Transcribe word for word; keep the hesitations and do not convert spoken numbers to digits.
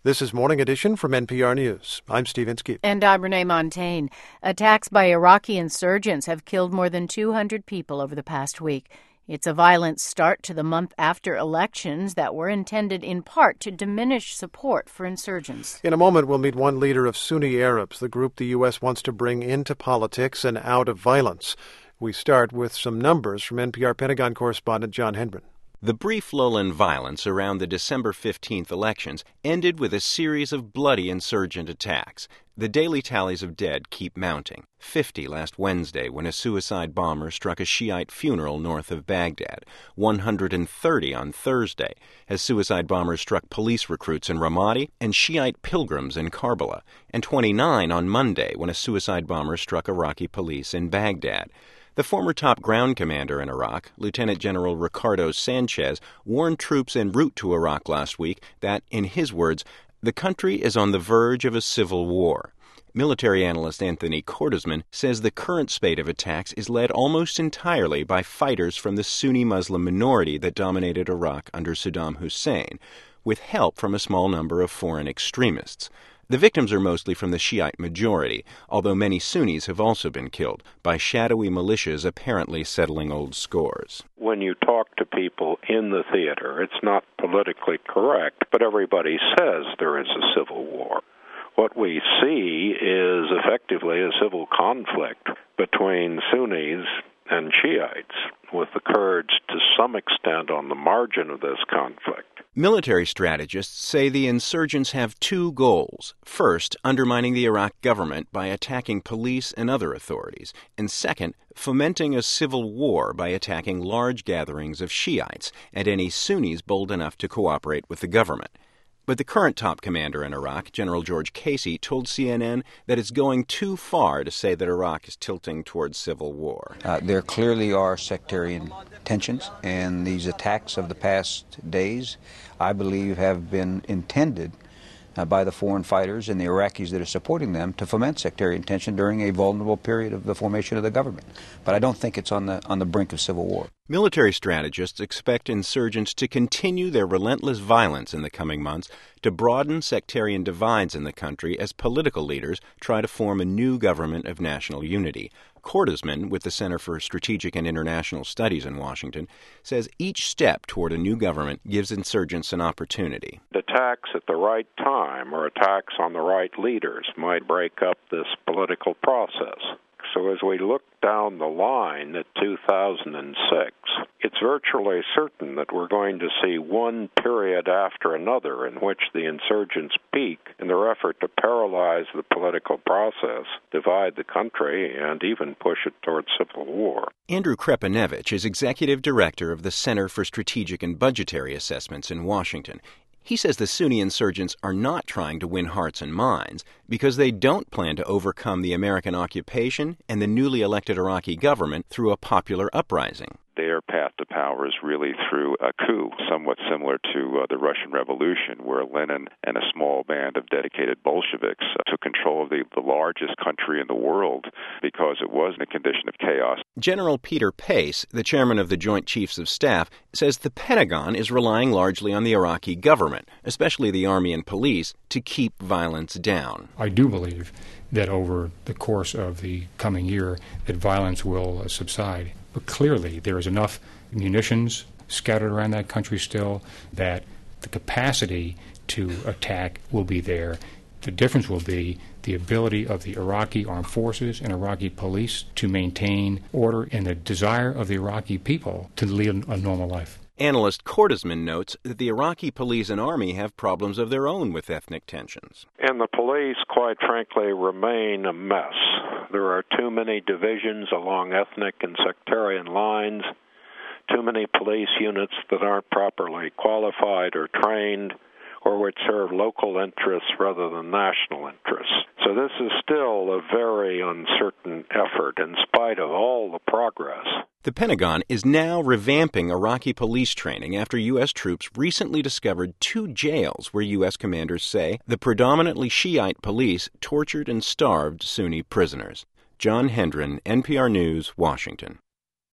This is Morning Edition from N P R News. I'm Steve Inskeep. And I'm Renee Montagne. Attacks by Iraqi insurgents have killed more than two hundred people over the past week. It's a violent start to the month after elections that were intended in part to diminish support for insurgents. In a moment, we'll meet one leader of Sunni Arabs, the group the U S wants to bring into politics and out of violence. We start with some numbers from N P R Pentagon correspondent John Hendren. The brief lull in violence around the December fifteenth elections ended with a series of bloody insurgent attacks. The daily tallies of dead keep mounting. fifty last Wednesday when a suicide bomber struck a Shiite funeral north of Baghdad. one hundred thirty on Thursday as suicide bombers struck police recruits in Ramadi and Shiite pilgrims in Karbala. And twenty-nine on Monday when a suicide bomber struck Iraqi police in Baghdad. The former top ground commander in Iraq, Lieutenant General Ricardo Sanchez, warned troops en route to Iraq last week that, in his words, the country is on the verge of a civil war. Military analyst Anthony Cordesman says the current spate of attacks is led almost entirely by fighters from the Sunni Muslim minority that dominated Iraq under Saddam Hussein, with help from a small number of foreign extremists. The victims are mostly from the Shiite majority, although many Sunnis have also been killed by shadowy militias apparently settling old scores. When you talk to people in the theater, it's not politically correct, but everybody says there is a civil war. What we see is effectively a civil conflict between Sunnis and Shiites, with the Kurds to some extent on the margin of this conflict. Military strategists say the insurgents have two goals. First, undermining the Iraq government by attacking police and other authorities. And second, fomenting a civil war by attacking large gatherings of Shiites and any Sunnis bold enough to cooperate with the government. But the current top commander in Iraq, General George Casey, told C N N that it's going too far to say that Iraq is tilting towards civil war. Uh, there clearly are sectarian tensions, and these attacks of the past days, I believe, have been intended uh, by the foreign fighters and the Iraqis that are supporting them to foment sectarian tension during a vulnerable period of the formation of the government. But I don't think it's on the on the brink of civil war. Military strategists expect insurgents to continue their relentless violence in the coming months to broaden sectarian divides in the country as political leaders try to form a new government of national unity. Cordesman, with the Center for Strategic and International Studies in Washington, says each step toward a new government gives insurgents an opportunity. Attacks at the right time or attacks on the right leaders might break up this political process. So as we look down the line at two thousand six, it's virtually certain that we're going to see one period after another in which the insurgents peak in their effort to paralyze the political process, divide the country, and even push it towards civil war. Andrew Krepanevich is executive director of the Center for Strategic and Budgetary Assessments in Washington. He says the Sunni insurgents are not trying to win hearts and minds because they don't plan to overcome the American occupation and the newly elected Iraqi government through a popular uprising. Their path to power is really through a coup, somewhat similar to uh, the Russian Revolution, where Lenin and a small band of dedicated Bolsheviks uh, took control of the, the largest country in the world because it was in a condition of chaos. General Peter Pace, the chairman of the Joint Chiefs of Staff, says the Pentagon is relying largely on the Iraqi government, especially the army and police, to keep violence down. I do believe that over the course of the coming year that violence will uh, subside. But clearly there is enough munitions scattered around that country still that the capacity to attack will be there. The difference will be the ability of the Iraqi armed forces and Iraqi police to maintain order and the desire of the Iraqi people to lead a normal life. Analyst Cordesman notes that the Iraqi police and army have problems of their own with ethnic tensions. And the police, quite frankly, remain a mess. There are too many divisions along ethnic and sectarian lines, too many police units that aren't properly qualified or trained, or which serve local interests rather than national interests. So this is still a very uncertain effort in spite of all the progress. The Pentagon is now revamping Iraqi police training after U S troops recently discovered two jails where U S commanders say the predominantly Shiite police tortured and starved Sunni prisoners. John Hendren, N P R News, Washington.